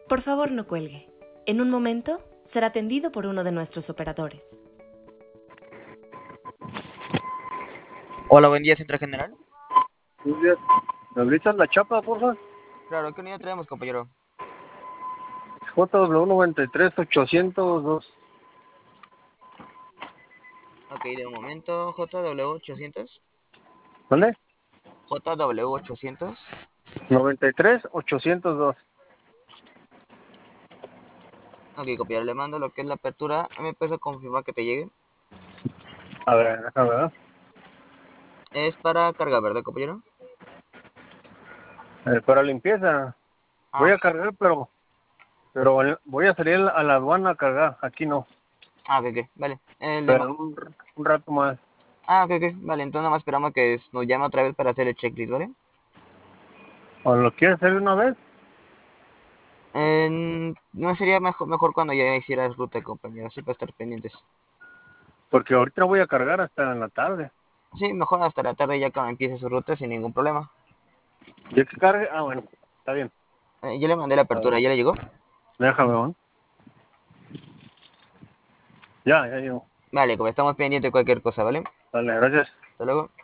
Por favor, no cuelgue. En un momento será atendido por uno de nuestros operadores. Hola, buen día, Centro General. Buenos días. ¿Me habilitas la chapa, por favor? Claro, ¿qué unidad traemos, compañero? JW93-802. Ok, de un momento, JW800. ¿Vale? JW800. 93-802. Ok, compañero, le mando lo que es la apertura. ¿Me puedes confirmar que te llegue? A ver, déjame ver. Es para carga, ¿verdad, compañero? Para limpieza. Ah, Voy ok. a cargar, pero voy a salir a la aduana a cargar. Aquí no. Ah, ok, ok, vale. Pero un rato más. Ah, ok, ok, vale. Entonces nada más esperamos que nos llame otra vez para hacer el checklist, ¿vale? ¿O lo quieres hacer de una vez? No sería mejor cuando ya hicieras ruta, compañero, así para estar pendientes. Porque ahorita voy a cargar hasta en la tarde. Sí, mejor hasta la tarde ya cuando empiece su ruta sin ningún problema. ¿Ya que cargue? Ah, bueno. Está bien. Yo le mandé la A ver, apertura, ¿ya le llegó? déjame ver. Ya llegó. Vale, como estamos pendientes de cualquier cosa, ¿vale? Dale, gracias. Hasta luego.